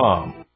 bomb.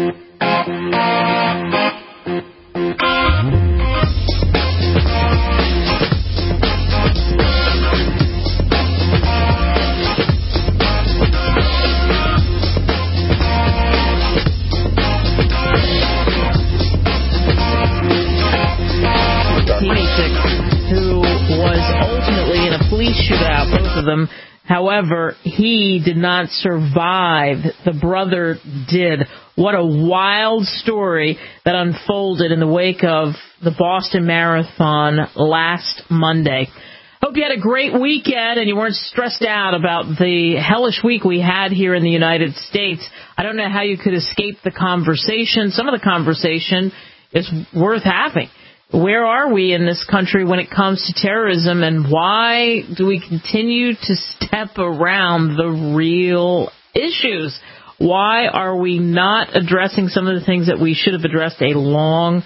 Who was ultimately in a police shootout, both of them. However, he did not survive. The brother did. What a wild story that unfolded in the wake of the Boston Marathon last Monday. Hope you had a great weekend and you weren't stressed out about the hellish week we had here in the United States. I don't know how you could escape the conversation. Some of the conversation is worth having. Where are we in this country when it comes to terrorism, and why do we continue to step around the real issues? Why are we not addressing some of the things that we should have addressed a long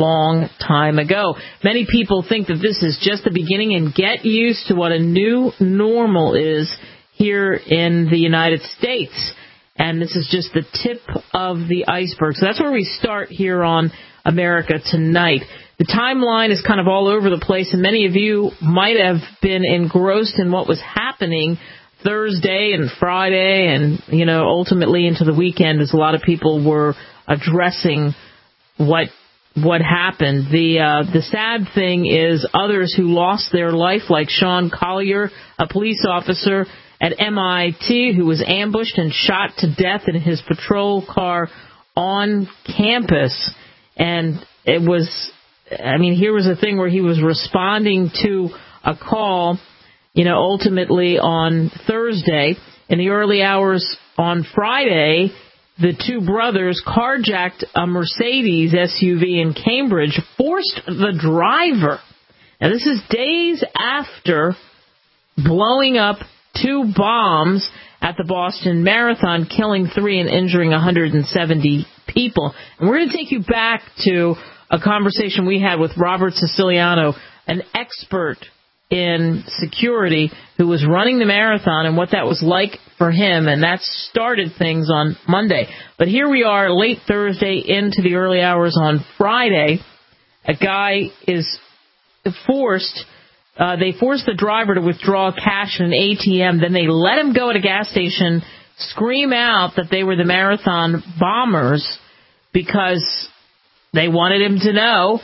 time ago? Many people think that this is just the beginning and get used to what a new normal is here in the United States. And this is just the tip of the iceberg. So that's where we start here on America Tonight. The timeline is kind of all over the place, and many of you might have been engrossed in what was happening Thursday and Friday and, ultimately into the weekend as a lot of people were addressing what happened. The sad thing is others who lost their life, like Sean Collier, a police officer at MIT who was ambushed and shot to death in his patrol car on campus. And it was... here was a thing where he was responding to a call, ultimately on Thursday. In the early hours on Friday, the two brothers carjacked a Mercedes SUV in Cambridge, forced the driver. Now, this is days after blowing up 2 bombs at the Boston Marathon, killing 3 and injuring 170 people. And we're going to take you back to a conversation we had with Robert Siciliano, an expert in security who was running the marathon, and what that was like for him, and that started things on Monday. But here we are late Thursday into the early hours on Friday. A guy is forced, they forced the driver to withdraw cash in an ATM, then they let him go at a gas station, scream out that they were the marathon bombers because they wanted him to know.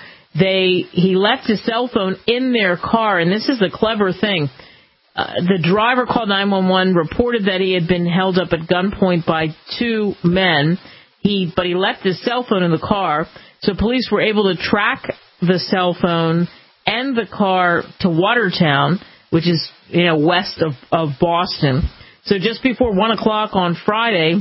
He left his cell phone in their car, and this is the clever thing. The driver called 911, reported that he had been held up at gunpoint by 2 men, but he left his cell phone in the car, so police were able to track the cell phone and the car to Watertown, which is west of Boston. So just before 1 o'clock on Friday,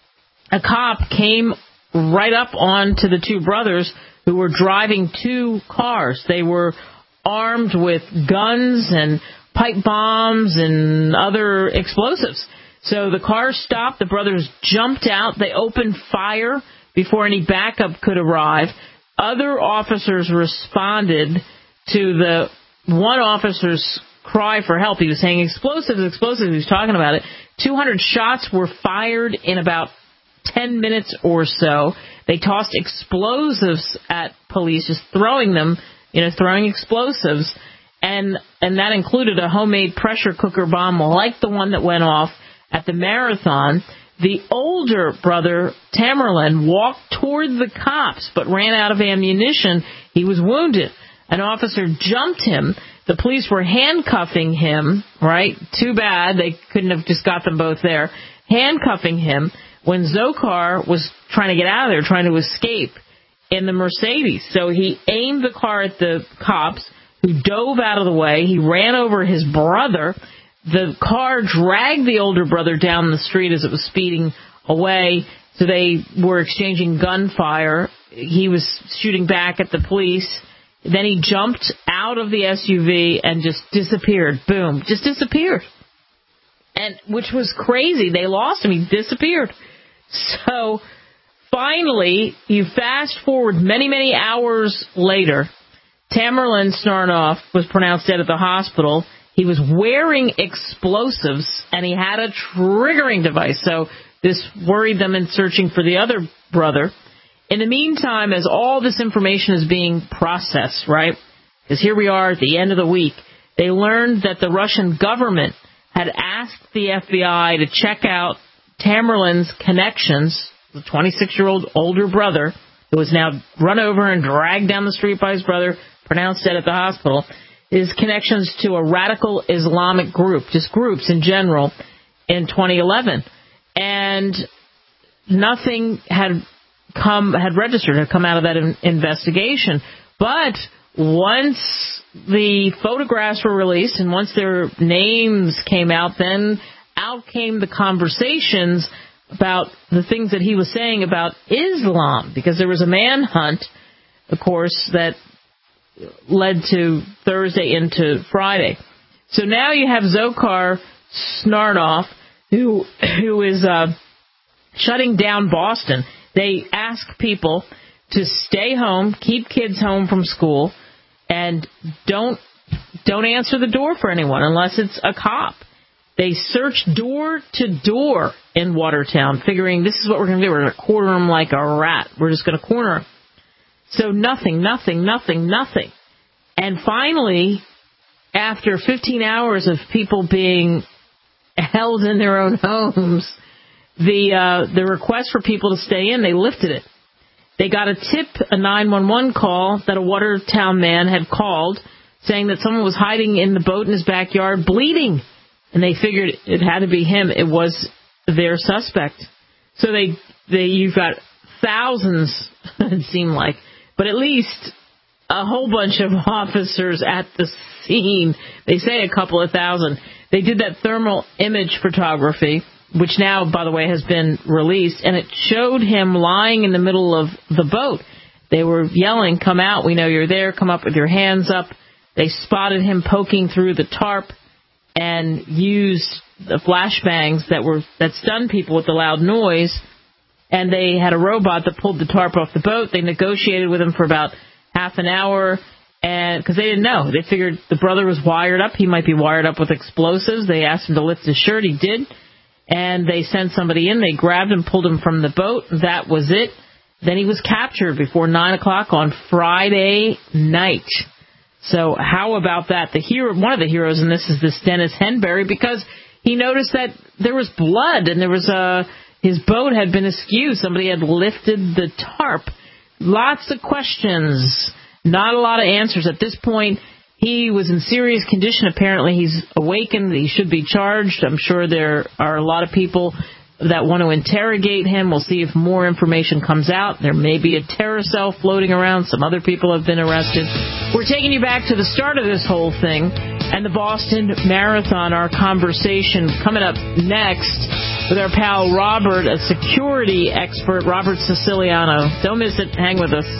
a cop came right up onto the 2 brothers who were driving 2 cars. They were armed with guns and pipe bombs and other explosives. So the car stopped. The brothers jumped out. They opened fire before any backup could arrive. Other officers responded to the one officer's cry for help. He was saying explosives. He was talking about it. 200 shots were fired in about 10 minutes or so. They tossed explosives at police, just throwing them, throwing explosives. And that included a homemade pressure cooker bomb like the one that went off at the marathon. The older brother, Tamerlan, walked toward the cops but ran out of ammunition. He was wounded. An officer jumped him. The police were handcuffing him, right? Too bad they couldn't have just got them both there. Handcuffing him when Dzhokhar was trying to get out of there, trying to escape in the Mercedes. So he aimed the car at the cops, who dove out of the way. He ran over his brother. The car dragged the older brother down the street as it was speeding away. So they were exchanging gunfire. He was shooting back at the police. Then he jumped out of the SUV and just disappeared. Boom. Just disappeared. And which was crazy. They lost him. He disappeared. So finally, you fast forward many, many hours later, Tamerlan Tsarnaev was pronounced dead at the hospital. He was wearing explosives, and he had a triggering device. So This worried them in searching for the other brother. In the meantime, as all this information is being processed, right, because here we are at the end of the week, they learned that the Russian government had asked the FBI to check out Tamerlan's connections, the 26-year-old older brother, who was now run over and dragged down the street by his brother, pronounced dead at the hospital, his connections to a radical Islamic group, just groups in general, in 2011. And nothing had come out of that investigation. But once the photographs were released and once their names came out, then out came the conversations about the things that he was saying about Islam, because there was a manhunt, of course, that led to Thursday into Friday. So now you have Dzhokhar Tsarnaev, who is shutting down Boston. They ask people to stay home, keep kids home from school, and don't answer the door for anyone unless it's a cop. They search door to door in Watertown, figuring this is what we're going to do. We're going to corner them like a rat. We're just going to corner them. So nothing. And finally, after 15 hours of people being held in their own homes, the request for people to stay in, they lifted it. They got a tip, a 911 call that a Watertown man had called, saying that someone was hiding in the boat in his backyard bleeding. And they figured it had to be him. It was their suspect. So you've got thousands, it seemed like, but at least a whole bunch of officers at the scene. They say a couple of thousand. They did that thermal image photography, which now, by the way, has been released, and it showed him lying in the middle of the boat. They were yelling, "Come out, we know you're there, come up with your hands up." They spotted him poking through the tarp and used the flashbangs that stunned people with the loud noise, and they had a robot that pulled the tarp off the boat. They negotiated with him for about half an hour, and because they didn't know. They figured the brother was wired up. He might be wired up with explosives. They asked him to lift his shirt. He did. And they sent somebody in. They grabbed him, pulled him from the boat. That was it. Then he was captured before 9 o'clock on Friday night. So how about that? One of the heroes in this is this Dennis Henberry, because he noticed that there was blood and there was his boat had been askew. Somebody had lifted the tarp. Lots of questions, not a lot of answers. At this point, he was in serious condition. Apparently, he's awakened. He should be charged. I'm sure there are a lot of people that want to interrogate him. We'll see if more information comes out. There may be a terror cell floating around. Some other people have been arrested. We're taking you back to the start of this whole thing and the Boston Marathon. Our conversation coming up next with our pal Robert, a security expert, Robert Siciliano. Don't miss it. Hang with us.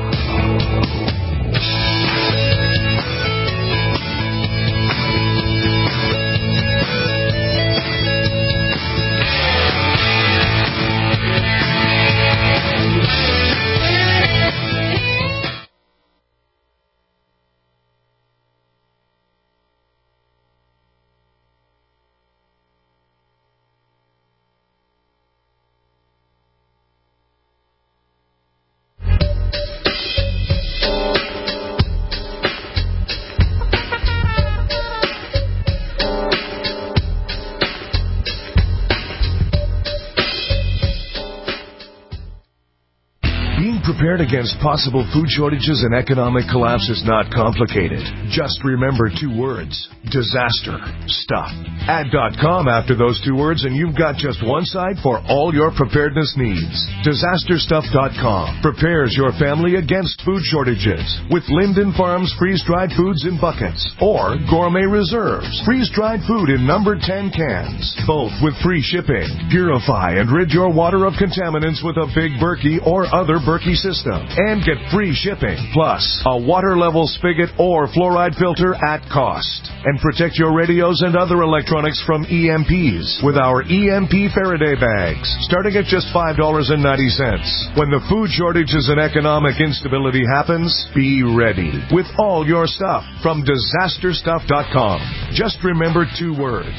Prepared against possible food shortages and economic collapse is not complicated. Just remember 2 words: disaster stuff. Add.com after those 2 words and you've got just one site for all your preparedness needs. Disasterstuff.com prepares your family against food shortages with Linden Farms freeze-dried foods in buckets or Gourmet Reserves freeze-dried food in number 10 cans, both with free shipping. Purify and rid your water of contaminants with a Big Berkey or other Berkey system and get free shipping, plus a water level spigot or fluoride filter at cost. And protect your radios and other electronics from EMPs with our EMP Faraday bags, starting at just $5.90. When the food shortages and economic instability happens, be ready with all your stuff from DisasterStuff.com. Just remember 2 words: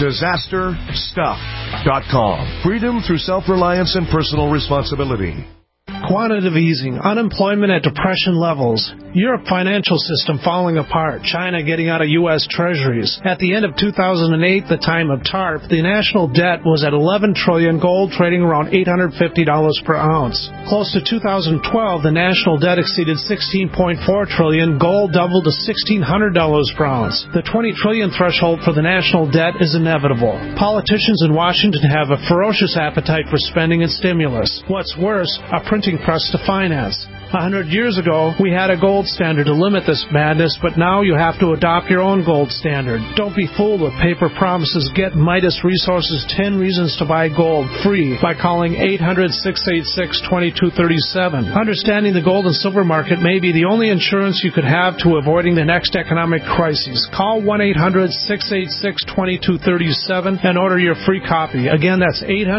DisasterStuff.com. Freedom through self-reliance and personal responsibility. Quantitative easing, unemployment at depression levels, Europe financial system falling apart, China getting out of U.S. treasuries. At the end of 2008, the time of TARP, the national debt was at $11 trillion, gold trading around $850 per ounce. Close to 2012, the national debt exceeded $16.4 trillion, gold doubled to $1,600 per ounce. The $20 trillion threshold for the national debt is inevitable. Politicians in Washington have a ferocious appetite for spending and stimulus. What's worse, a printing press to finance. 100 years ago, we had a gold standard to limit this madness, but now you have to adopt your own gold standard. Don't be fooled with paper promises. Get Midas Resources 10 Reasons to Buy Gold free by calling 800-686-2237. Understanding the gold and silver market may be the only insurance you could have to avoiding the next economic crisis. Call 1-800-686-2237 and order your free copy. Again, that's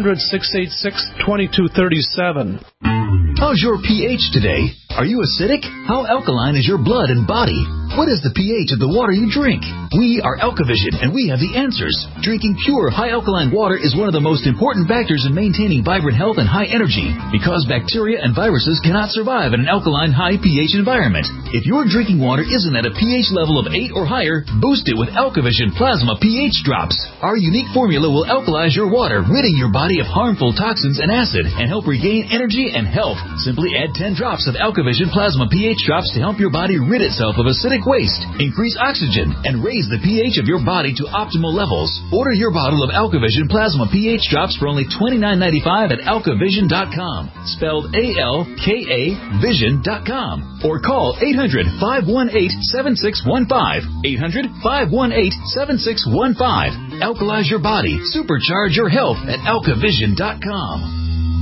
800-686-2237. How's your pH today? Are you acidic? How alkaline is your blood and body? What is the pH of the water you drink? We are Alkavision, and we have the answers. Drinking pure, high-alkaline water is one of the most important factors in maintaining vibrant health and high energy, because bacteria and viruses cannot survive in an alkaline, high pH environment. If your drinking water isn't at a pH level of 8 or higher, boost it with Alkavision Plasma pH Drops. Our unique formula will alkalize your water, ridding your body of harmful toxins and acid, and help regain energy and health. Simply add 10 drops of Alkavision Plasma pH Drops to help your body rid itself of acidic waste, increase oxygen, and raise the pH of your body to optimal levels. Order your bottle of Alkavision Plasma pH Drops for only $29.95 at alkavision.com, spelled A-L-K-A Vision.com, or call 800-518-7615, 800-518-7615. Alkalize your body, supercharge your health at alkavision.com.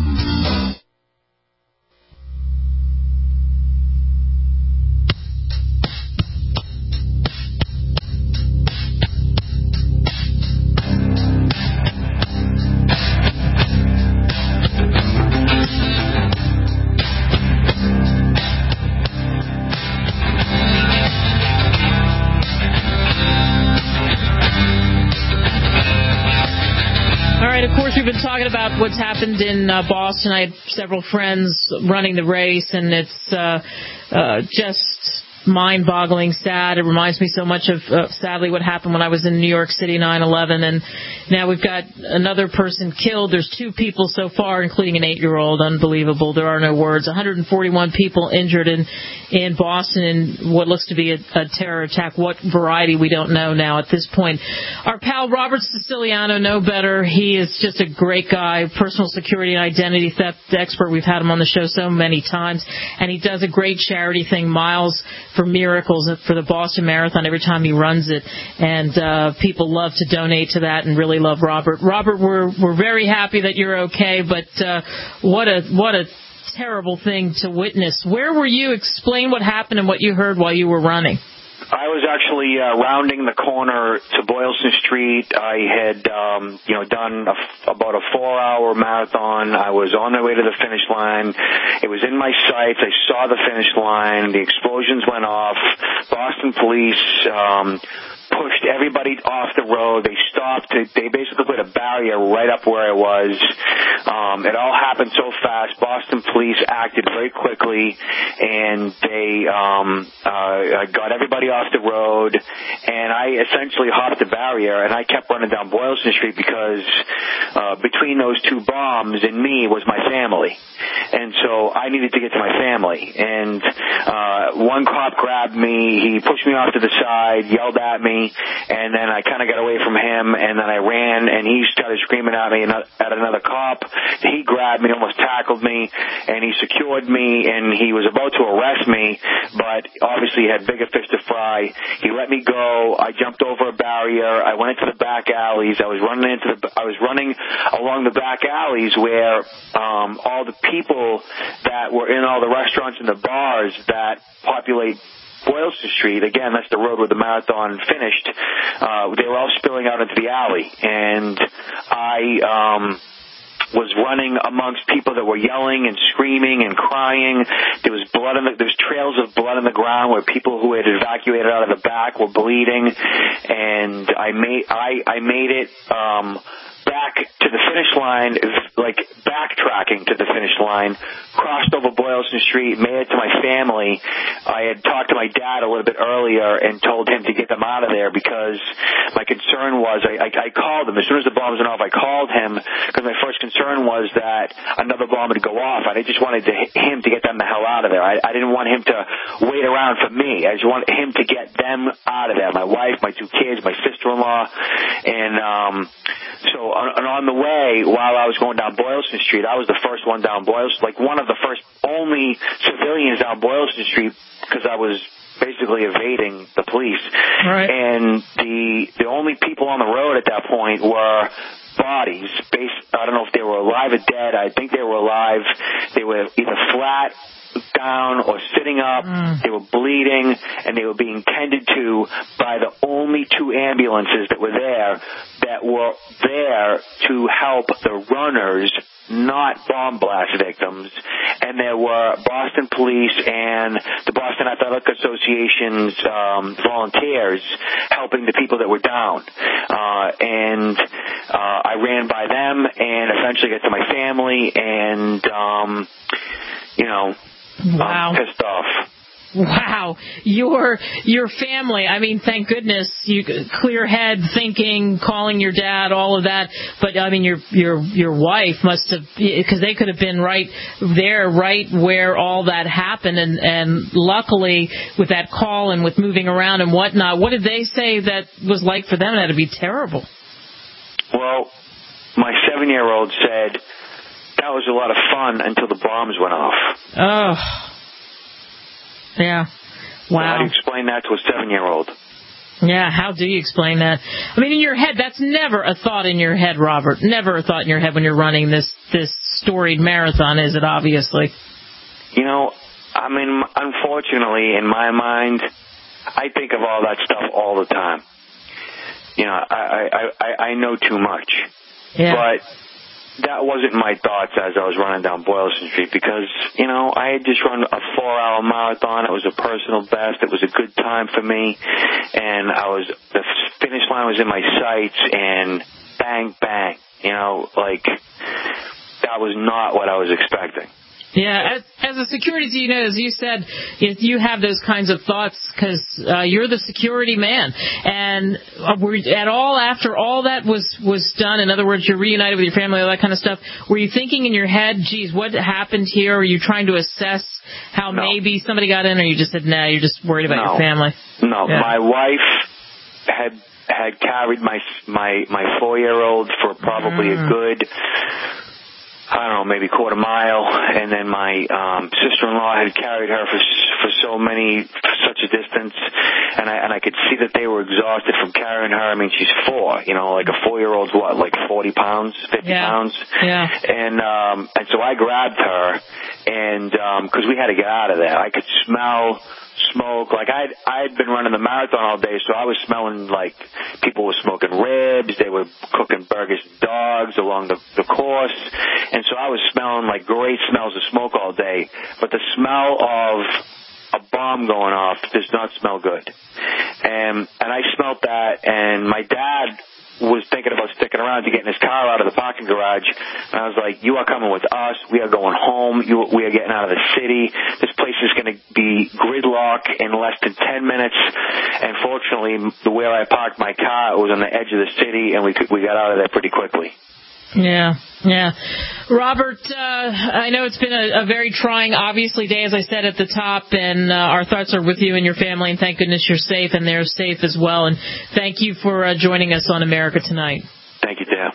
Talking about what's happened in Boston. I had several friends running the race, and it's just mind-boggling, sad. It reminds me so much of, sadly, what happened when I was in New York City, 9/11, and now we've got another person killed. There's 2 people so far, including an 8-year-old. Unbelievable. There are no words. 141 people injured in Boston in what looks to be a terror attack. What variety, we don't know now at this point. Our pal Robert Siciliano, know better. He is just a great guy, personal security and identity theft expert. We've had him on the show so many times, and he does a great charity thing, Miles for Miracles, for the Boston Marathon every time he runs it, and people love to donate to that and really love Robert. Robert, we're very happy that you're okay, but what a terrible thing to witness. Where were you? Explain what happened and what you heard while you were running. I was actually rounding the corner to Boylston Street. I had, done about a 4-hour marathon. I was on my way to the finish line. It was in my sights. I saw the finish line. The explosions went off. Boston police pushed everybody off the road. They stopped. They basically put a barrier right up where I was. It all happened so fast. Boston police acted very quickly, and they got everybody off the road, and I essentially hopped the barrier, and I kept running down Boylston Street because between those 2 bombs and me was my family. And so I needed to get to my family. And one cop grabbed me. He pushed me off to the side, yelled at me. and then I kind of got away from him, and then I ran, and he started screaming at me at another cop. He grabbed me, almost tackled me, and he secured me, and he was about to arrest me, but obviously he had bigger fish to fry. He let me go. I jumped over a barrier. I went into the back alleys. I was running along the back alleys where all the people that were in all the restaurants and the bars that populate Boylston Street, again, that's the road where the marathon finished, they were all spilling out into the alley. And I was running amongst people that were yelling and screaming and crying. There was there's trails of blood on the ground where people who had evacuated out of the back were bleeding. And I made it back to the finish line, like backtracking to the finish line, crossed over Boylston Street, made it to my family. I had talked to my dad a little bit earlier and told him to get them out of there because my concern was, I called him. As soon as the bombs went off, I called him because my first concern was that another bomb would go off. I just wanted him to get them the hell out of there. I didn't want him to wait around for me. I just wanted him to get them out of there, my wife, my two kids, my sister-in-law. And so on the way, while I was going down Boylston Street, I was the first one down Boylston, like one of the first only civilians down Boylston Street because I was basically evading the police. Right. And the only people on the road at that point were bodies. I don't know if they were alive or dead. I think they were alive. They were either flat down or sitting up. They were bleeding, and they were being tended to by the only two ambulances that were there to help the runners, not bomb blast victims. And there were Boston Police and the Boston Athletic Association's volunteers helping the people that were down. And I ran by them and eventually got to my family, and wow. I'm pissed off. Wow. Your family, I mean, thank goodness, you clear head thinking, calling your dad, all of that. But I mean, your wife must have, because they could have been right there, right where all that happened. And luckily with that call and with moving around and whatnot, what did they say that was like for them? That would be terrible. Well, my 7-year-old said that was a lot of fun until the bombs went off. Oh. Yeah. Wow. So how do you explain that to a 7-year-old? Yeah, how do you explain that? I mean, in your head, that's never a thought in your head, Robert. Never a thought in your head when you're running this storied marathon, is it, obviously? I mean, unfortunately, in my mind, I think of all that stuff all the time. I know too much. Yeah. But that wasn't my thoughts as I was running down Boylston Street because, I had just run a 4-hour marathon. It was a personal best. It was a good time for me. And the finish line was in my sights, and bang, bang. That was not what I was expecting. Yeah, as a security, as you said, you have those kinds of thoughts because you're the security man. And after all that was done, in other words, you're reunited with your family, all that kind of stuff, were you thinking in your head, geez, what happened here? Were you trying to assess how maybe somebody got in, or you just said, nah, you're just worried about your family? No, yeah. My wife had carried my 4-year-old for probably a good, I don't know, maybe quarter mile, and then my sister-in-law had carried her for such a distance, and I could see that they were exhausted from carrying her. I mean, she's 4, like a 4-year-old's what, like 40 pounds, 50 pounds? Yeah. And so I grabbed her, and because we had to get out of there. I could smell smoke. Like I had been running the marathon all day, so I was smelling like people were smoking ribs. They were cooking burgers and dogs along the course, and so I was smelling like great smells of smoke all day. But the smell of a bomb going off does not smell good, and I smelled that. And my dad was thinking about sticking around to get in his car out of the parking garage, and I was like, you are coming with us. We are going home. We are getting out of the city. This place is going to be gridlock in less than 10 minutes, and fortunately, where I parked my car, it was on the edge of the city, and we got out of there pretty quickly. Yeah. Robert, I know it's been a very trying, obviously, day, as I said at the top, and our thoughts are with you and your family, and thank goodness you're safe, and they're safe as well. And thank you for joining us on America Tonight. Thank you, Dale.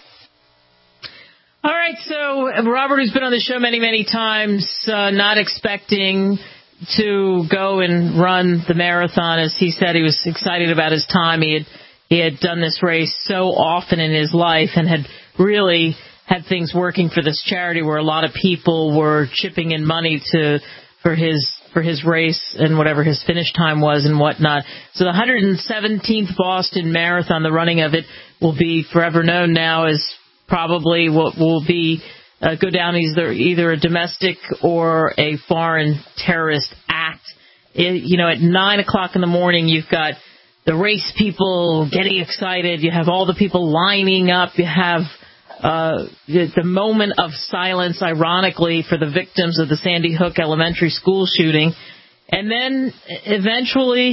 All right, so Robert, who's been on the show many, many times, not expecting to go and run the marathon. As he said, he was excited about his time. He had done this race so often in his life and had really had things working for this charity where a lot of people were chipping in money for his race and whatever his finish time was and whatnot. So the 117th Boston Marathon, the running of it, will be forever known now as probably what will be go down either a domestic or a foreign terrorist act. At 9 o'clock in the morning, you've got the race people getting excited. You have all the people lining up. You have the moment of silence, ironically, for the victims of the Sandy Hook Elementary School shooting. And then eventually,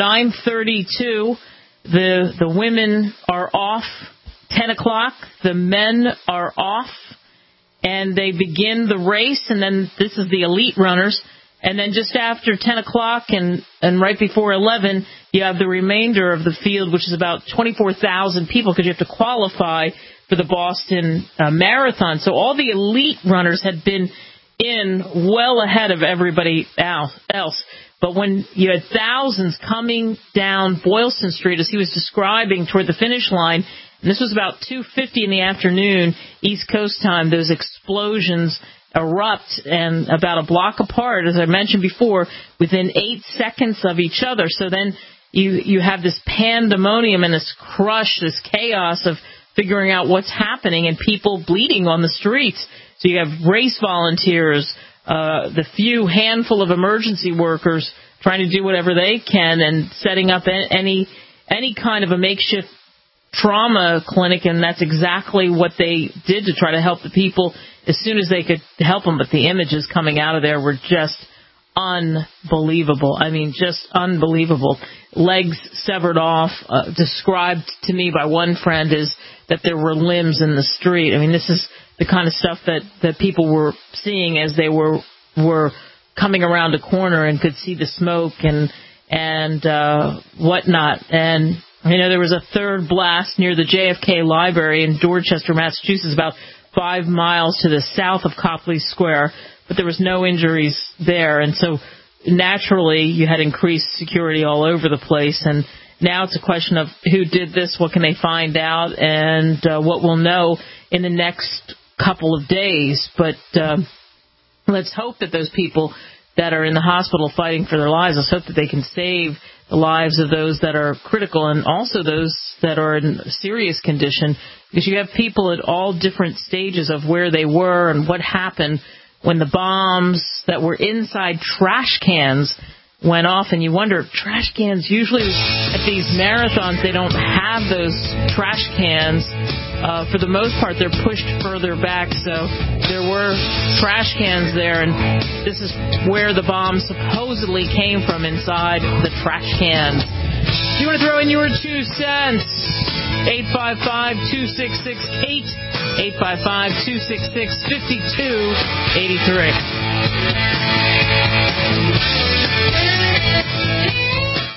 9:32, the women are off. 10 o'clock, the men are off, and they begin the race, and then this is the elite runners. And then just after 10 o'clock and right before 11, you have the remainder of the field, which is about 24,000 people, because you have to qualify for the Boston Marathon. So all the elite runners had been in well ahead of everybody else. But when you had thousands coming down Boylston Street, as he was describing, toward the finish line, and this was about 2:50 in the afternoon, East Coast time, those explosions erupt, and about a block apart, as I mentioned before, within 8 seconds of each other. So then you have this pandemonium and this crush, this chaos of figuring out what's happening and people bleeding on the streets. So you have race volunteers, the handful of emergency workers trying to do whatever they can and setting up any kind of a makeshift trauma clinic, and that's exactly what they did to try to help the people as soon as they could help them. But the images coming out of there were just unbelievable. I mean, just unbelievable. Legs severed off, described to me by one friend is that there were limbs in the street. I mean, this is the kind of stuff that people were seeing as they were coming around a corner and could see the smoke and whatnot. And there was a third blast near the JFK Library in Dorchester, Massachusetts, about 5 miles to the south of Copley Square, but there was no injuries there. And so naturally you had increased security all over the place. And now it's a question of who did this, what can they find out, and what we'll know in the next couple of days. But let's hope that those people that are in the hospital fighting for their lives, let's hope that they can save the lives of those that are critical and also those that are in serious condition, because you have people at all different stages of where they were and what happened when the bombs that were inside trash cans went off. And you wonder, trash cans, usually at these marathons, they don't have those trash cans. For the most part, they're pushed further back, so there were trash cans there, and this is where the bomb supposedly came from, inside the trash cans. If you want to throw in your 2 cents, 855-2668, 855-266-5283.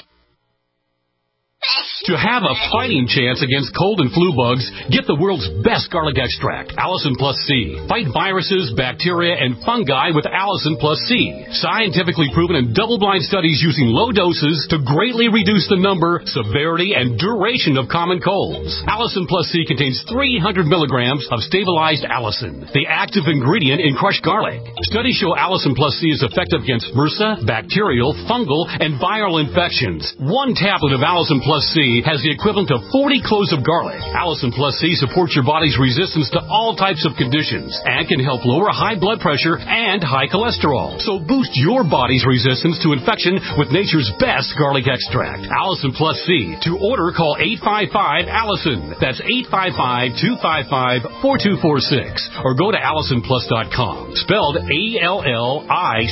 To have a fighting chance against cold and flu bugs, get the world's best garlic extract, Allison Plus C. Fight viruses, bacteria, and fungi with Allison Plus C. Scientifically proven in double-blind studies using low doses to greatly reduce the number, severity, and duration of common colds. Allison Plus C contains 300 milligrams of stabilized allicin, the active ingredient in crushed garlic. Studies show Allison Plus C is effective against MRSA, bacterial, fungal, and viral infections. 1 tablet of Allison Plus C has the equivalent of 40 cloves of garlic. Allison Plus C supports your body's resistance to all types of conditions and can help lower high blood pressure and high cholesterol. So boost your body's resistance to infection with nature's best garlic extract, Allison Plus C. To order, call 855-ALLISON. That's 855-255-4246. Or go to AllisonPlus.com. Spelled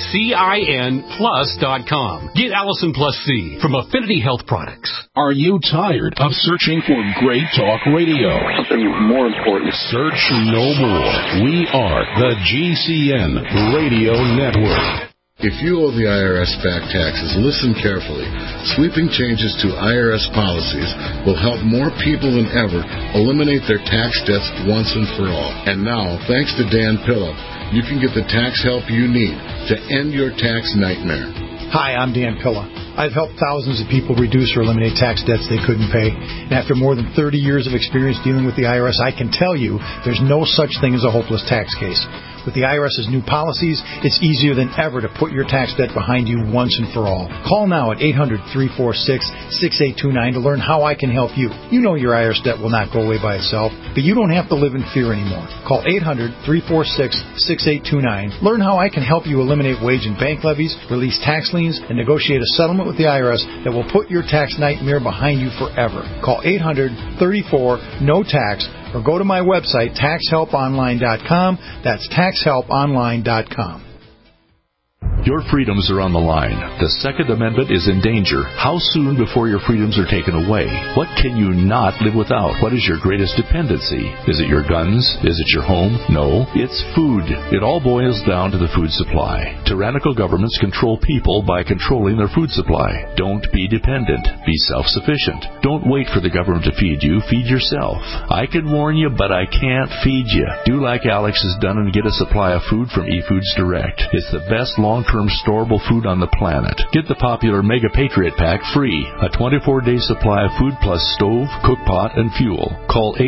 ALLICIN plus.com. Get Allison Plus C from Affinity Health Products. Are you tired of searching for great talk radio? Something more important. Search no more. We are the GCN Radio Network. If you owe the IRS back taxes, listen carefully. Sweeping changes to IRS policies will help more people than ever eliminate their tax debts once and for all. And now, thanks to Dan Pilla, you can get the tax help you need to end your tax nightmare. Hi, I'm Dan Pilla. I've helped thousands of people reduce or eliminate tax debts they couldn't pay. And after more than 30 years of experience dealing with the IRS, I can tell you there's no such thing as a hopeless tax case. With the IRS's new policies, it's easier than ever to put your tax debt behind you once and for all. Call now at 800-346-6829 to learn how I can help you. You know your IRS debt will not go away by itself, but you don't have to live in fear anymore. Call 800-346-6829. Learn how I can help you eliminate wage and bank levies, release tax liens, and negotiate a settlement with the IRS that will put your tax nightmare behind you forever. Call 800-34-NO-TAX or go to my website, taxhelponline.com. That's taxhelponline.com. Your freedoms are on the line. The Second Amendment is in danger. How soon before your freedoms are taken away? What can you not live without? What is your greatest dependency? Is it your guns? Is it your home? No, it's food. It all boils down to the food supply. Tyrannical governments control people by controlling their food supply. Don't be dependent. Be self-sufficient. Don't wait for the government to feed you. Feed yourself. I can warn you, but I can't feed you. Do like Alex has done and get a supply of food from eFoods Direct. It's the best long-term storable food on the planet. Get the popular Mega Patriot Pack free. A 24-day supply of food plus stove, cook pot, and fuel. Call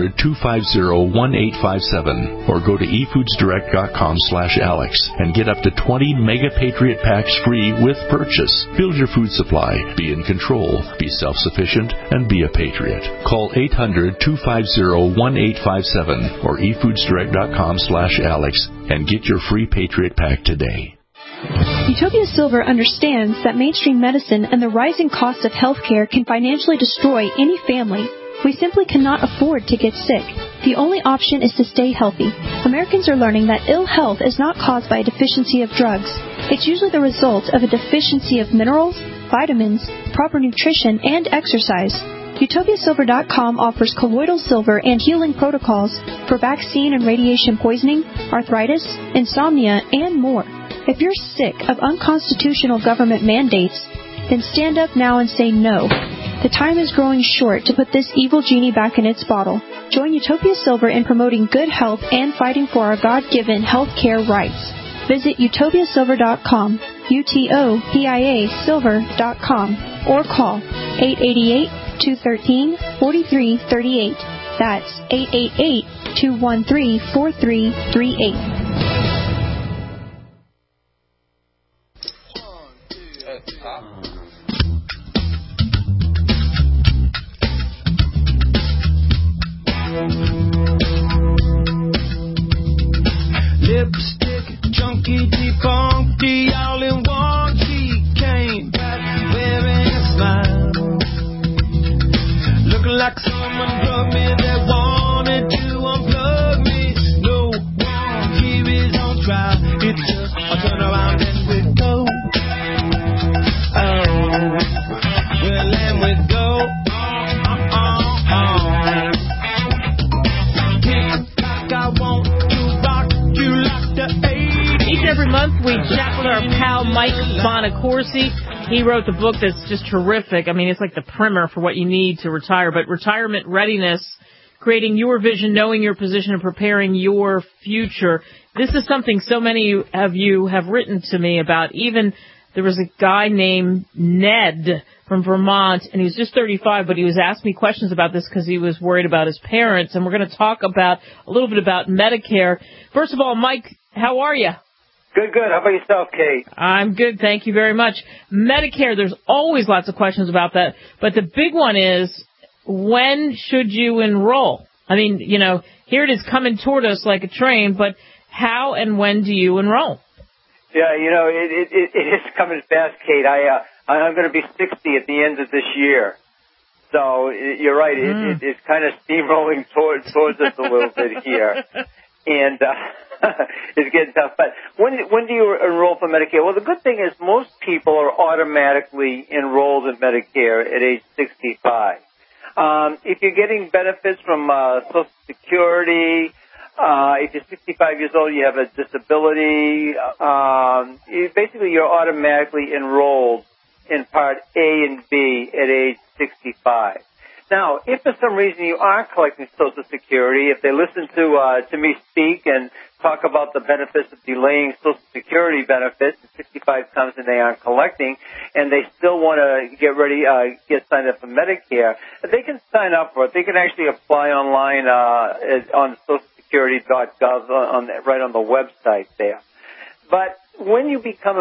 800-250-1857 or go to efoodsdirect.com/Alex and get up to 20 Mega Patriot Packs free with purchase. Build your food supply. Be in control. Be self-sufficient and be a patriot. Call 800-250-1857 or efoodsdirect.com/Alex and get your free Patriot Pack today. Utopia Silver understands that mainstream medicine and the rising cost of health care can financially destroy any family. We simply cannot afford to get sick. The only option is to stay healthy. Americans are learning that ill health is not caused by a deficiency of drugs. It's usually the result of a deficiency of minerals, vitamins, proper nutrition, and exercise. UtopiaSilver.com offers colloidal silver and healing protocols for vaccine and radiation poisoning, arthritis, insomnia, and more. If you're sick of unconstitutional government mandates, then stand up now and say no. The time is growing short to put this evil genie back in its bottle. Join Utopia Silver in promoting good health and fighting for our God-given health care rights. Visit utopiasilver.com, UTOPIA silver.com, or call 888-213-4338. That's 888-213-4338. Lipstick, chunky, defunky, all in one. She came back wearing a smile, looking like someone drugged me that wanted to unplug me. No one here is on trial. It's just a turn around and we go. Oh, well, and we go. Like I want to rock you like the 80s. Each and every month we chat with our pal Mike Bonacorsi. He wrote the book that's just terrific. I mean, it's like the primer for what you need to retire. But retirement readiness, creating your vision, knowing your position, and preparing your future. This is something so many of you have written to me about. Even there was a guy named Ned from Vermont, and he was just 35, but he was asking me questions about this because he was worried about his parents. And we're going to talk about a little bit about Medicare. First of all, Mike, how are you? Good. How about yourself, Kate? I'm good. Thank you very much. Medicare, there's always lots of questions about that. But the big one is, when should you enroll? I mean, you know, here it is coming toward us like a train, but how and when do you enroll? Yeah, you know, it is coming fast, Kate. I'm going to be 60 at the end of this year. So you're right. It's kind of steamrolling towards us a little bit here. and it's getting tough. But when do you enroll for Medicare? Well, the good thing is most people are automatically enrolled in Medicare at age 65. If you're getting benefits from Social Security, if you're 65 years old, you have a disability, basically you're automatically enrolled in Part A and B at age 65. Now, if for some reason you are collecting Social Security, if they listen to me speak and talk about the benefits of delaying Social Security benefits, 65 comes and they aren't collecting, and they still want to get signed up for Medicare, they can sign up for it. They can actually apply online on socialsecurity.gov right on the website there. But when you become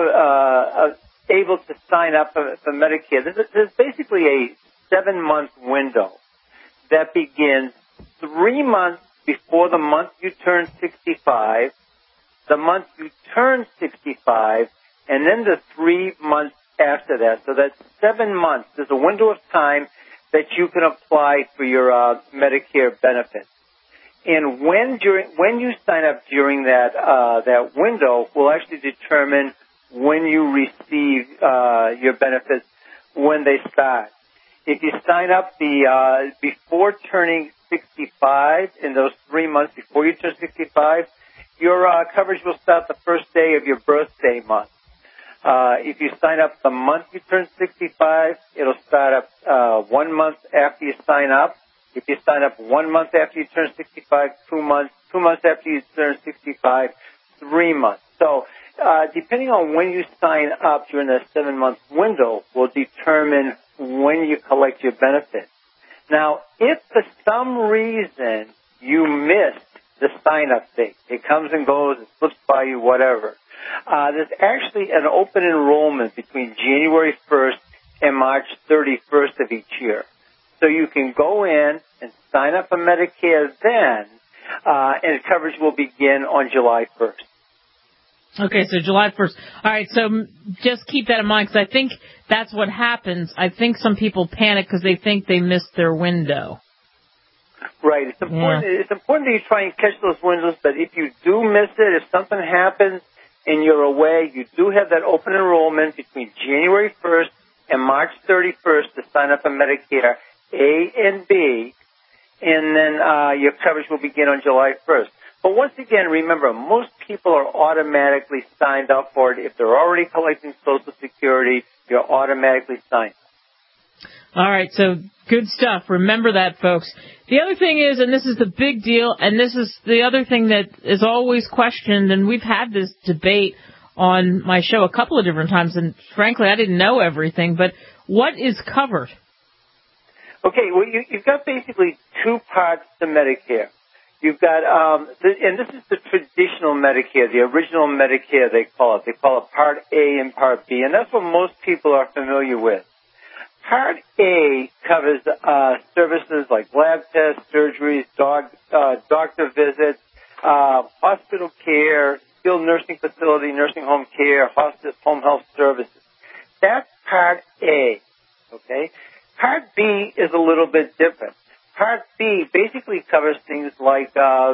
able to sign up for Medicare, there's basically a 7-month window that begins 3 months before the month you turn 65, the month you turn 65, and then the 3 months after that. So that's 7 months. There's a window of time that you can apply for your Medicare benefits. And when you sign up during that window will actually determine when you receive your benefits, when they start. If you sign up before turning 65, in those 3 months before you turn 65, your coverage will start the first day of your birthday month. If you sign up the month you turn 65, it'll start up 1 month after you sign up. If you sign up 1 month after you turn 65, 2 months after you turn 65, 3 months. So depending on when you sign up during that 7-month window will determine when you collect your benefits. Now, if for some reason you missed the sign-up date, it comes and goes, it slips by you, whatever, there's actually an open enrollment between January 1st and March 31st of each year. So you can go in and sign up for Medicare then, and coverage will begin on July 1st. Okay, so July 1st. All right, so just keep that in mind because I think that's what happens. I think some people panic because they think they missed their window. Right. It's important. Yeah. It's important that you try and catch those windows, but if you do miss it, if something happens and you're away, you do have that open enrollment between January 1st and March 31st to sign up for Medicare A and B, and then your coverage will begin on July 1st. But once again, remember, most people are automatically signed up for it. If they're already collecting Social Security, you're automatically signed up. All right, so good stuff. Remember that, folks. The other thing is, and this is the big deal, and this is the other thing that is always questioned, and we've had this debate on my show a couple of different times, and frankly, I didn't know everything, but what is covered? Okay, well, you've got basically two parts to Medicare. You've got, and this is the traditional Medicare, the original Medicare they call it. They call it Part A and Part B, and that's what most people are familiar with. Part A covers services like lab tests, surgeries, doctor visits, hospital care, skilled nursing facility, nursing home care, hospice, home health services. That's Part A, okay? Part B is a little bit different. Part B basically covers things like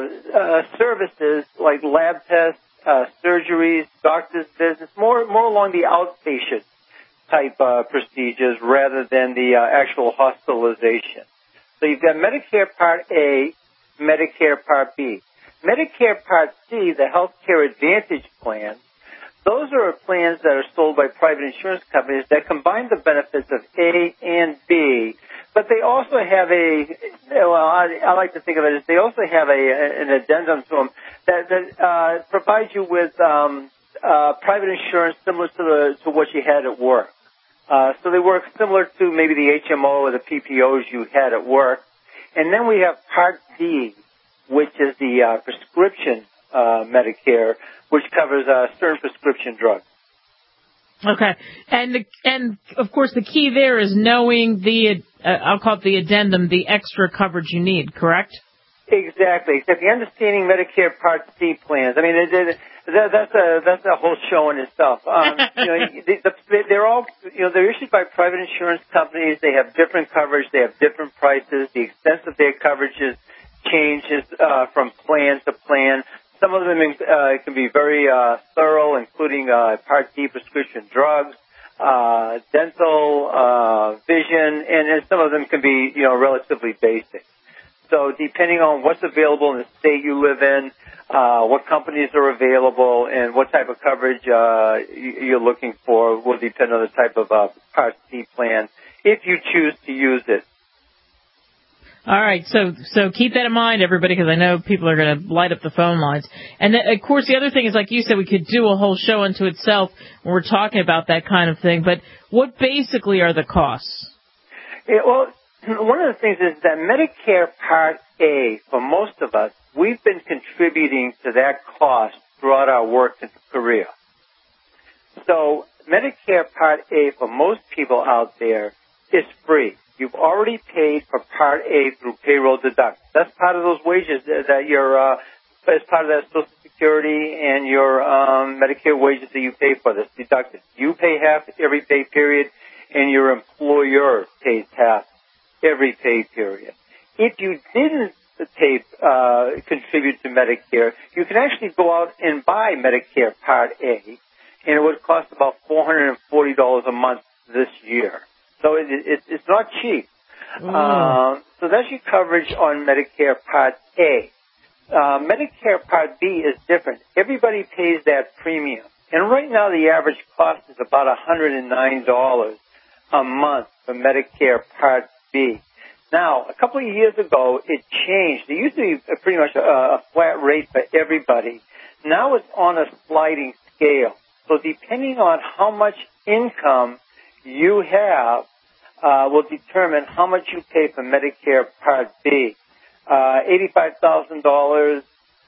services like lab tests, surgeries, doctor's visits, more along the outpatient type procedures rather than the actual hospitalization. So you've got Medicare Part A, Medicare Part B. Medicare Part C, the Healthcare Advantage plan, those are plans that are sold by private insurance companies that combine the benefits of A and B, but they also have I like to think of it as they also have an addendum to them that provides you with private insurance similar to what you had at work. So they work similar to maybe the HMO or the PPOs you had at work. And then we have Part D, which is the prescription Medicare, which covers certain prescription drugs. Okay, and of course the key there is knowing the I'll call it the addendum, the extra coverage you need, correct? Exactly. Except the understanding Medicare Part C plans. I mean, that's a whole show in itself. They're all they're issued by private insurance companies. They have different coverage. They have different prices. The extent of their coverages changes from plan to plan. Some of them can be very thorough, including Part D prescription drugs, dental, vision, and some of them can be, relatively basic. So depending on what's available in the state you live in, what companies are available, and what type of coverage you're looking for will depend on the type of Part D plan, if you choose to use it. All right, so keep that in mind, everybody, because I know people are going to light up the phone lines. And, of course, the other thing is, like you said, we could do a whole show unto itself when we're talking about that kind of thing. But what basically are the costs? Yeah, well, one of the things is that Medicare Part A, for most of us, we've been contributing to that cost throughout our work and career. So Medicare Part A, for most people out there, is free. You've already paid for Part A through payroll deduct. That's part of those wages that you're, as part of that Social Security and your Medicare wages that you pay for. That's deducted. You pay half every pay period, and your employer pays half every pay period. If you didn't contribute to Medicare, you can actually go out and buy Medicare Part A, and it would cost about $440 a month this year. So it's not cheap. So that's your coverage on Medicare Part A. Medicare Part B is different. Everybody pays that premium. And right now the average cost is about $109 a month for Medicare Part B. Now, a couple of years ago, it changed. It used to be pretty much a flat rate for everybody. Now it's on a sliding scale. So depending on how much income you have will determine how much you pay for Medicare Part B. $85,000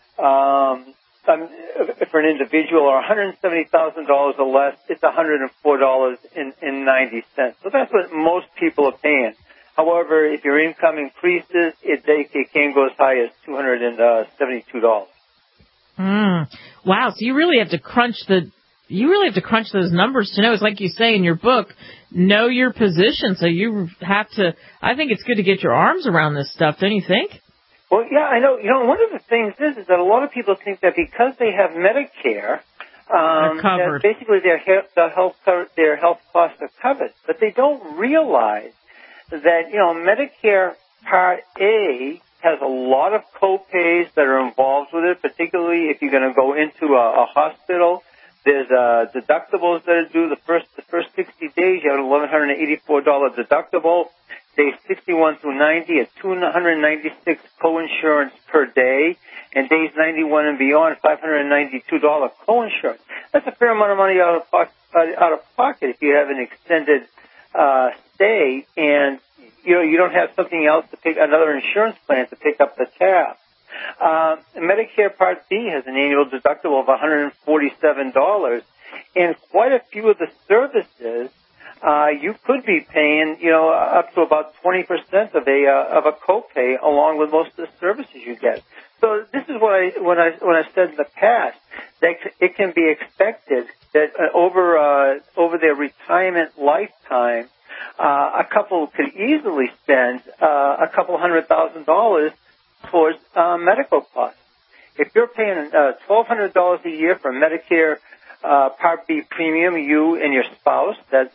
for an individual, or $170,000 or less, it's $104.90. So that's what most people are paying. However, if your income increases, it can go as high as $272. Wow! So you really have to crunch those numbers to know. It's like you say in your book, know your position. So you have to. I think it's good to get your arms around this stuff. Don't you think? Well, yeah, I know. One of the things is that a lot of people think that because they have Medicare, that basically their health costs are covered, but they don't realize that Medicare Part A has a lot of co-pays that are involved with it, particularly if you're going to go into a hospital. There's deductibles that are due. The first 60 days, you have an $1,184 deductible. Days 61 through 90 at $296 co-insurance per day, and days 91 and beyond, $592 co-insurance. That's a fair amount of money out of pocket if you have an extended stay, and you don't have something else to pick, another insurance plan to pick up the tab. Medicare Part B has an annual deductible of $147, and quite a few of the services you could be paying, up to about 20% of a copay, along with most of the services you get. So this is when I said in the past that it can be expected that over their retirement lifetime, a couple could easily spend a couple $100,000 towards medical costs. If you're paying $1,200 a year for Medicare Part B premium, you and your spouse, that's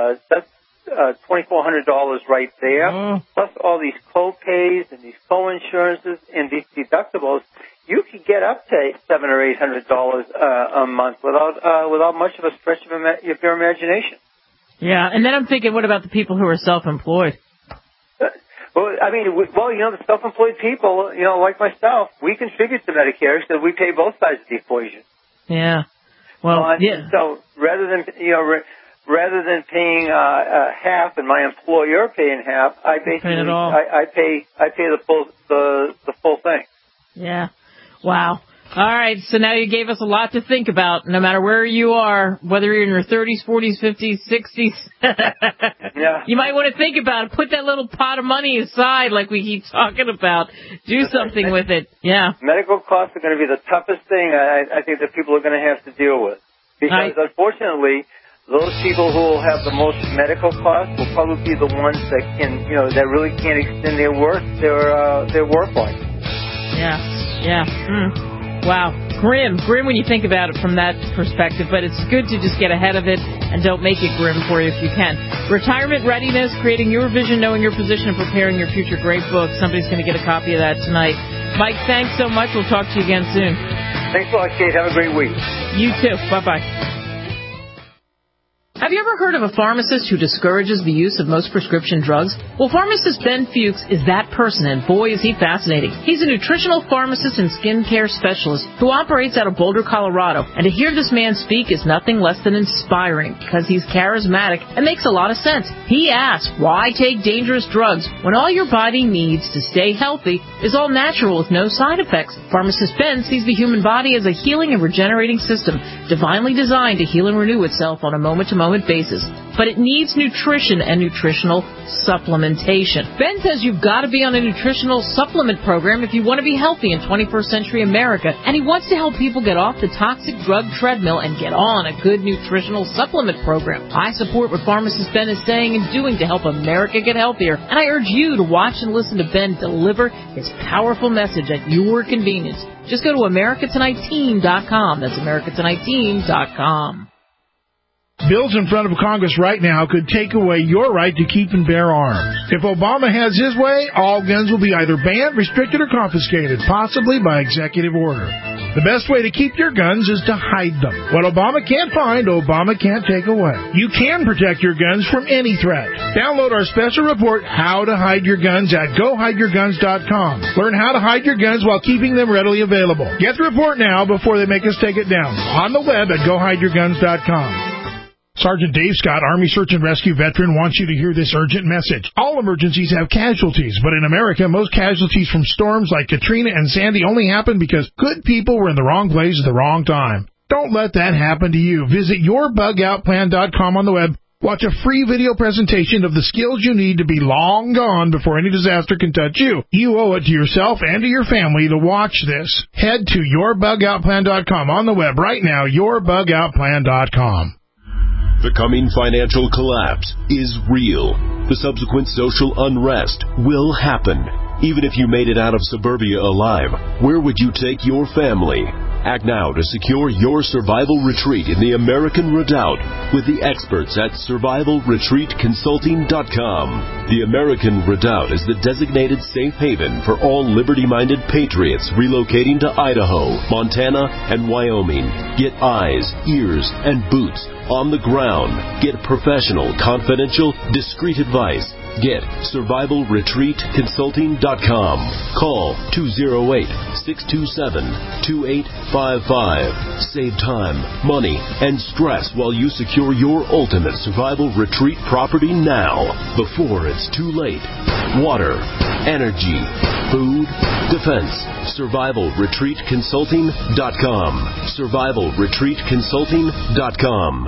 $2,400 right there. Plus all these co-pays and these co-insurances and these deductibles, you could get up to $700 or $800 a month without much of a stretch of your imagination. Yeah, and then I'm thinking, what about the people who are self-employed? Well, the self-employed people, like myself, we contribute to Medicare, so we pay both sides of the equation. Yeah. Well, yeah. So rather than paying half and my employer paying half, I basically I pay the full thing. Yeah. Wow. All right, so now you gave us a lot to think about, no matter where you are, whether you're in your 30s, 40s, 50s, 60s. Yeah. You might want to think about it. Put that little pot of money aside like we keep talking about. Do something with it. Yeah. Medical costs are going to be the toughest thing I think that people are going to have to deal with. Because unfortunately, those people who will have the most medical costs will probably be the ones that can, that really can't extend their work life. Yeah. Wow. Grim when you think about it from that perspective, but it's good to just get ahead of it and don't make it grim for you if you can. Retirement Readiness, Creating Your Vision, Knowing Your Position, and Preparing Your Future. Great book. Somebody's going to get a copy of that tonight. Mike, thanks so much. We'll talk to you again soon. Thanks a lot, Kate. Have a great week. You too. Bye-bye. Have you ever heard of a pharmacist who discourages the use of most prescription drugs? Well, pharmacist Ben Fuchs is that person, and boy, is he fascinating. He's a nutritional pharmacist and skincare specialist who operates out of Boulder, Colorado. And to hear this man speak is nothing less than inspiring, because he's charismatic and makes a lot of sense. He asks, why take dangerous drugs when all your body needs to stay healthy is all natural with no side effects? Pharmacist Ben sees the human body as a healing and regenerating system, divinely designed to heal and renew itself on a moment-to-moment basis. But it needs nutrition and nutritional supplementation. Ben says you've got to be on a nutritional supplement program if you want to be healthy in 21st century America, and he wants to help people get off the toxic drug treadmill and get on a good nutritional supplement program. I support what pharmacist Ben is saying and doing to help America get healthier, and I urge you to watch and listen to Ben deliver his powerful message at your convenience. Just go to AmericaTonightTeam.com. That's AmericaTonightTeam.com. Bills in front of Congress right now could take away your right to keep and bear arms. If Obama has his way, all guns will be either banned, restricted, or confiscated, possibly by executive order. The best way to keep your guns is to hide them. What Obama can't find, Obama can't take away. You can protect your guns from any threat. Download our special report, How to Hide Your Guns, at GoHideYourGuns.com. Learn how to hide your guns while keeping them readily available. Get the report now before they make us take it down. On the web at GoHideYourGuns.com. Sergeant Dave Scott, Army Search and Rescue veteran, wants you to hear this urgent message. All emergencies have casualties, but in America, most casualties from storms like Katrina and Sandy only happen because good people were in the wrong place at the wrong time. Don't let that happen to you. Visit YourBugOutPlan.com on the web. Watch a free video presentation of the skills you need to be long gone before any disaster can touch you. You owe it to yourself and to your family to watch this. Head to YourBugOutPlan.com on the web right now, YourBugOutPlan.com. The coming financial collapse is real. The subsequent social unrest will happen. Even if you made it out of suburbia alive, where would you take your family? Act now to secure your survival retreat in the American Redoubt with the experts at survivalretreatconsulting.com. The American Redoubt is the designated safe haven for all liberty-minded patriots relocating to Idaho, Montana, and Wyoming. Get eyes, ears, and boots on the ground. Get professional, confidential, discreet advice. Get survivalretreatconsulting.com. Call 208-627-2855. Save time, money, and stress while you secure your ultimate survival retreat property now, before it's too late. Water, energy, food, defense. survivalretreatconsulting.com. survivalretreatconsulting.com.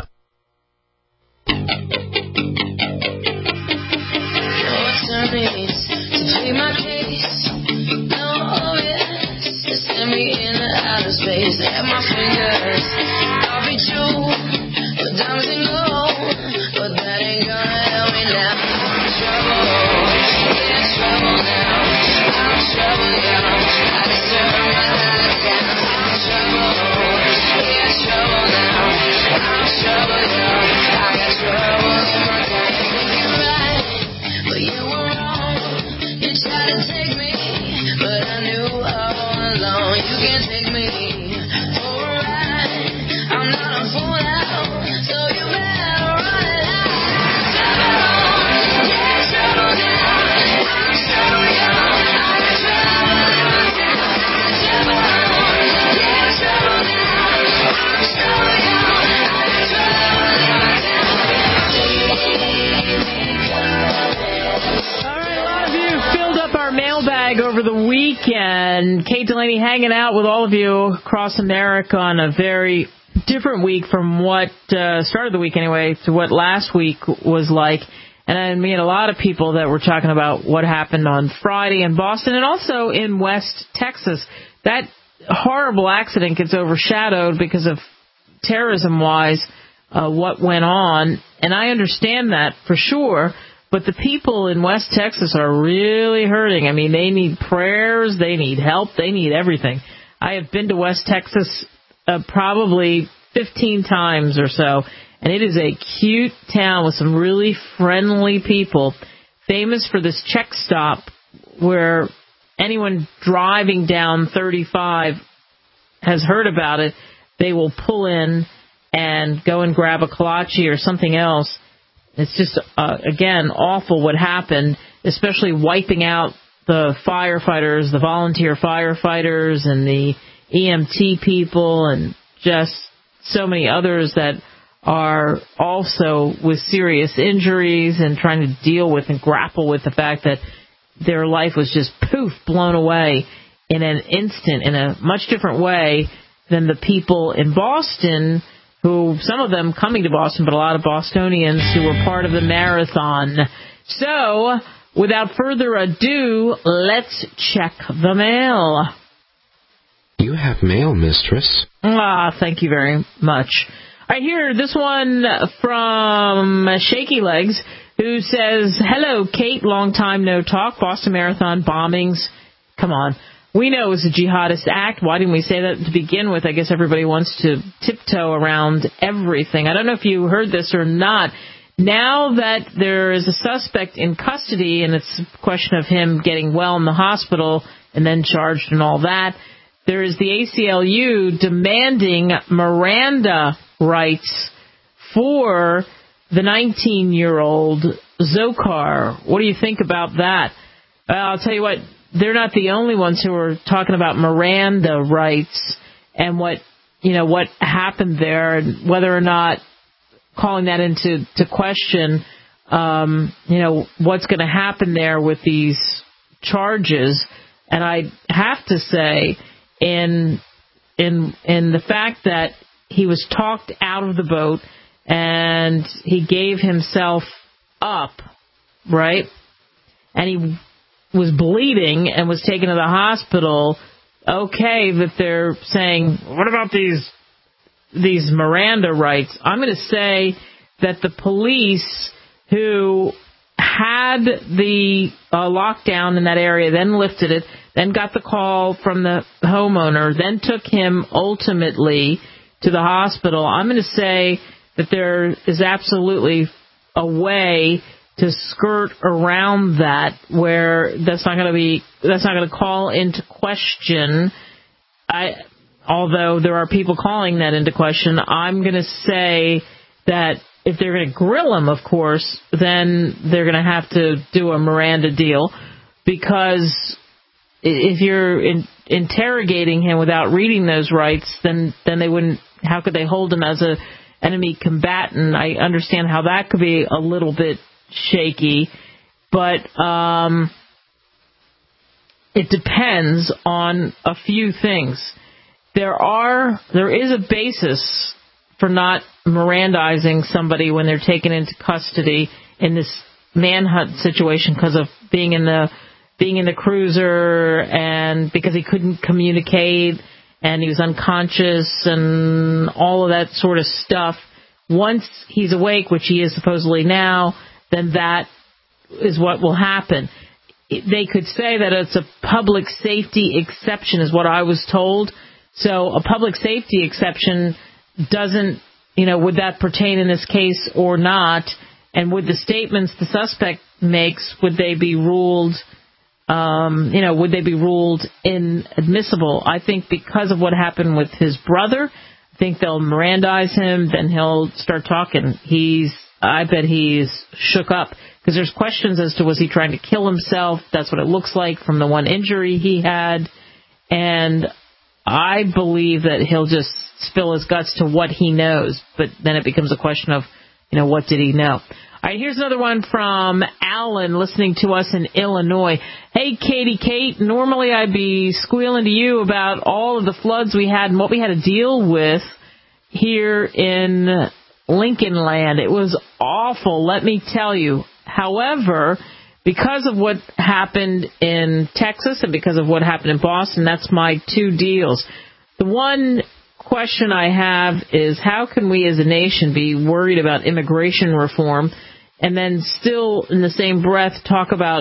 To plead my case, no, oh yes, to send me into outer space. At my fingers, I'll be true, with diamonds and gold, but that ain't gonna help me now. I'm in trouble, yeah, trouble now. I'm in trouble, y'all. I deserve my life down. I'm in trouble, yeah, trouble now. I'm in trouble, y'all. I got trouble in my life. You're right, but you were try to take me, but I knew all along you can't take me for a ride. I'm not a fool now, so you better run it out. Trouble, yeah, trouble now. I'm trouble, y'all. I'm trouble now. Trouble, yeah, trouble now. I'm trouble, y'all. I'm trouble now. All right, a lot of you filled up our mailbag over the weekend. Kate Delaney hanging out with all of you across America on a very different week from what started the week anyway to what last week was like. And I mean, a lot of people that were talking about what happened on Friday in Boston and also in West Texas. That horrible accident gets overshadowed because of terrorism-wise what went on. And I understand that for sure. But the people in West Texas are really hurting. I mean, they need prayers, they need help, they need everything. I have been to West Texas probably 15 times or so, and it is a cute town with some really friendly people, famous for this check stop where anyone driving down 35 has heard about it. They will pull in and go and grab a kolache or something else. It's just, again, awful what happened, especially wiping out the firefighters, the volunteer firefighters and the EMT people and just so many others that are also with serious injuries and trying to deal with and grapple with the fact that their life was just poof, blown away in an instant, in a much different way than the people in Boston, who, some of them coming to Boston, but a lot of Bostonians who were part of the marathon. So, without further ado, let's check the mail. You have mail, mistress. Thank you very much. All right, here, this one from Shaky Legs, who says, hello, Kate, long time no talk, Boston Marathon bombings. Come on. We know it was a jihadist act. Why didn't we say that to begin with? I guess everybody wants to tiptoe around everything. I don't know if you heard this or not. Now that there is a suspect in custody, and it's a question of him getting well in the hospital and then charged and all that, there is the ACLU demanding Miranda rights for the 19-year-old Zokar. What do you think about that? I'll tell you what, they're not the only ones who are talking about Miranda rights and what happened there, and whether or not calling that into question, what's going to happen there with these charges. And I have to say, in the fact that he was talked out of the boat and he gave himself up, right? And he was bleeding and was taken to the hospital. Okay, that they're saying, what about these Miranda rights? I'm going to say that the police who had the lockdown in that area, then lifted it, then got the call from the homeowner, then took him ultimately to the hospital. I'm going to say that there is absolutely a way to skirt around that, where that's not going to call into question. Although there are people calling that into question, I'm going to say that if they're going to grill him, of course, then they're going to have to do a Miranda deal, because if you're interrogating him without reading those rights, then they wouldn't. How could they hold him as a enemy combatant? I understand how that could be a little bit shaky, but it depends on a few things. There is a basis for not Mirandizing somebody when they're taken into custody in this manhunt situation because of being in the cruiser and because he couldn't communicate and he was unconscious and all of that sort of stuff. Once he's awake, which he is supposedly now, then that is what will happen. They could say that it's a public safety exception, is what I was told. So a public safety exception doesn't, would that pertain in this case or not? And would the statements the suspect makes, would they be ruled, inadmissible? I think because of what happened with his brother, I think they'll Mirandize him, then he'll start talking. I bet he's shook up, because there's questions as to, was he trying to kill himself? That's what it looks like from the one injury he had. And I believe that he'll just spill his guts to what he knows, but then it becomes a question of, what did he know? All right, here's another one from Alan, listening to us in Illinois. Hey, Katie Kate, normally I'd be squealing to you about all of the floods we had and what we had to deal with here in Lincoln Land. It was awful, let me tell you. However, because of what happened in Texas and because of what happened in Boston, that's my two deals. The one question I have is, how can we as a nation be worried about immigration reform and then still in the same breath talk about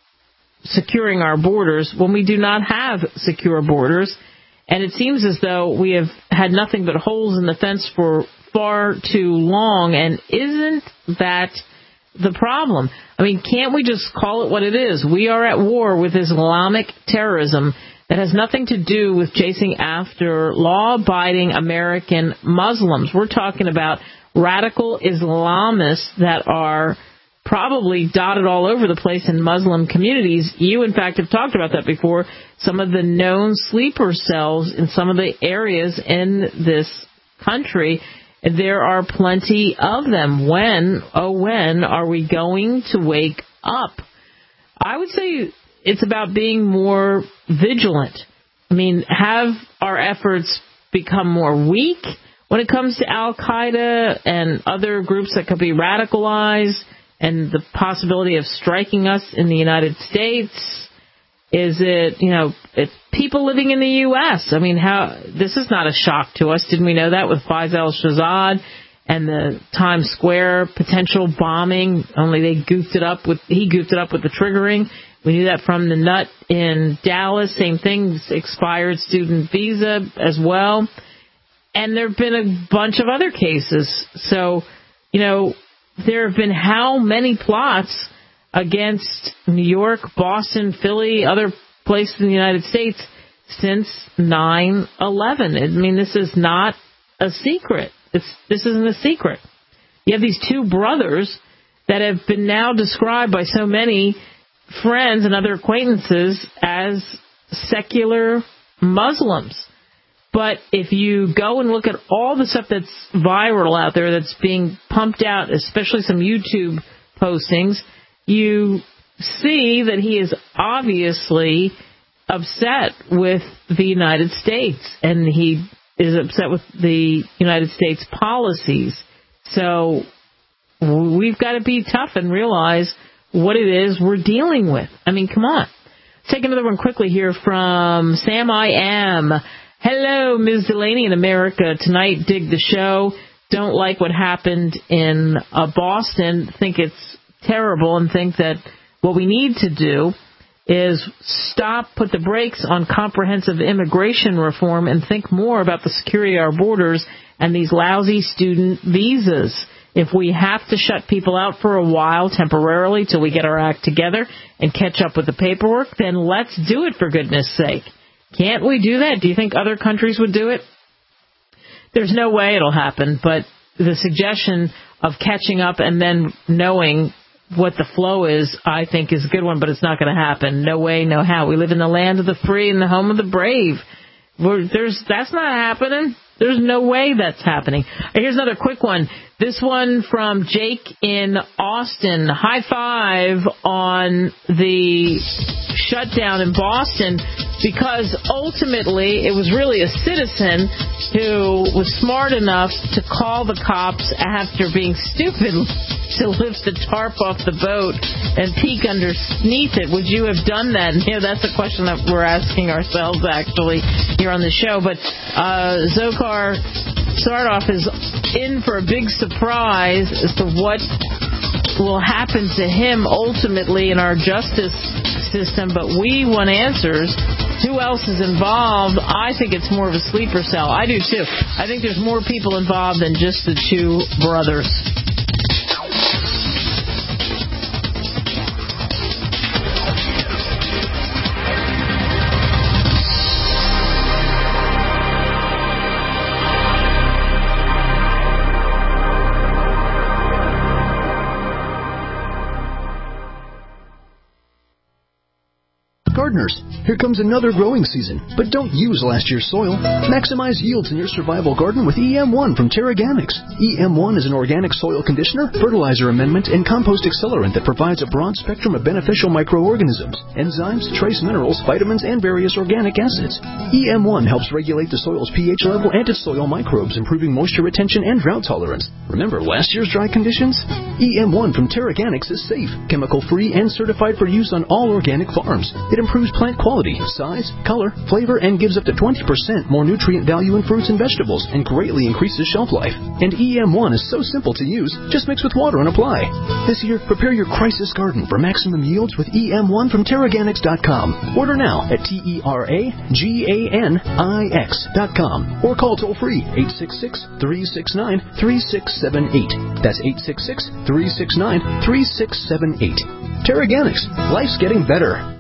securing our borders when we do not have secure borders. And it seems as though we have had nothing but holes in the fence for far too long. And isn't that the problem? I mean, can't we just call it what it is? We are at war with Islamic terrorism that has nothing to do with chasing after law-abiding American Muslims. We're talking about radical Islamists that are probably dotted all over the place in Muslim communities. You, in fact, have talked about that before. Some of the known sleeper cells in some of the areas in this country, there are plenty of them. When are we going to wake up? I would say it's about being more vigilant. I mean, have our efforts become more weak when it comes to Al-Qaeda and other groups that could be radicalized and the possibility of striking us in the United States? Is it, it's people living in the U.S.? I mean, this is not a shock to us. Didn't we know that with Faisal Shahzad and the Times Square potential bombing? Only he goofed it up with the triggering. We knew that from the nut in Dallas. Same thing, expired student visa as well. And there have been a bunch of other cases. So, there have been how many plots against New York, Boston, Philly, other places in the United States since 9/11? I mean, this is not a secret. This isn't a secret. You have these two brothers that have been now described by so many friends and other acquaintances as secular Muslims. But if you go and look at all the stuff that's viral out there, that's being pumped out, especially some YouTube postings, you see that he is obviously upset with the United States, and he is upset with the United States policies. So we've got to be tough and realize what it is we're dealing with. I mean, come on. Let's take another one quickly here from Sam I Am. Hello, Ms. Delaney in America. Tonight, dig the show. Don't like what happened in Boston. Think it's terrible and think that what we need to do is put the brakes on comprehensive immigration reform and think more about the security of our borders and these lousy student visas. If we have to shut people out for a while temporarily till we get our act together and catch up with the paperwork, then let's do it, for goodness sake. Can't we do that? Do you think other countries would do it? There's no way it'll happen, but the suggestion of catching up and then knowing what the flow is, I think, is a good one, but it's not going to happen. No way, no how. We live in the land of the free and the home of the brave. That's not happening. There's no way that's happening. Here's another quick one. This one from Jake in Austin. High five on the shutdown in Boston, because ultimately it was really a citizen who was smart enough to call the cops after being stupid to lift the tarp off the boat and peek underneath it. Would you have done that? That's a question that we're asking ourselves, actually, here on the show. But Dzhokhar Sardoff is in for a big surprise as to what will happen to him ultimately in our justice system. But we want answers. Who else is involved? I think it's more of a sleeper cell. I do, too. I think there's more people involved than just the two brothers. Gardeners, here comes another growing season, but don't use last year's soil. Maximize yields in your survival garden with EM1 from Terraganics. EM1 is an organic soil conditioner, fertilizer amendment, and compost accelerant that provides a broad spectrum of beneficial microorganisms, enzymes, trace minerals, vitamins, and various organic acids. EM1 helps regulate the soil's pH level and its soil microbes, improving moisture retention and drought tolerance. Remember last year's dry conditions? EM1 from Terraganics is safe, chemical-free, and certified for use on all organic farms. It improves plant quality, size, color, flavor, and gives up to 20% more nutrient value in fruits and vegetables and greatly increases shelf life. And EM1 is so simple to use, just mix with water and apply. This year, prepare your crisis garden for maximum yields with EM1 from TerraGanix.com. Order now at TerraGanix.com or call toll-free 866-369-3678. That's 866-369-3678. TerraGanix. Life's getting better.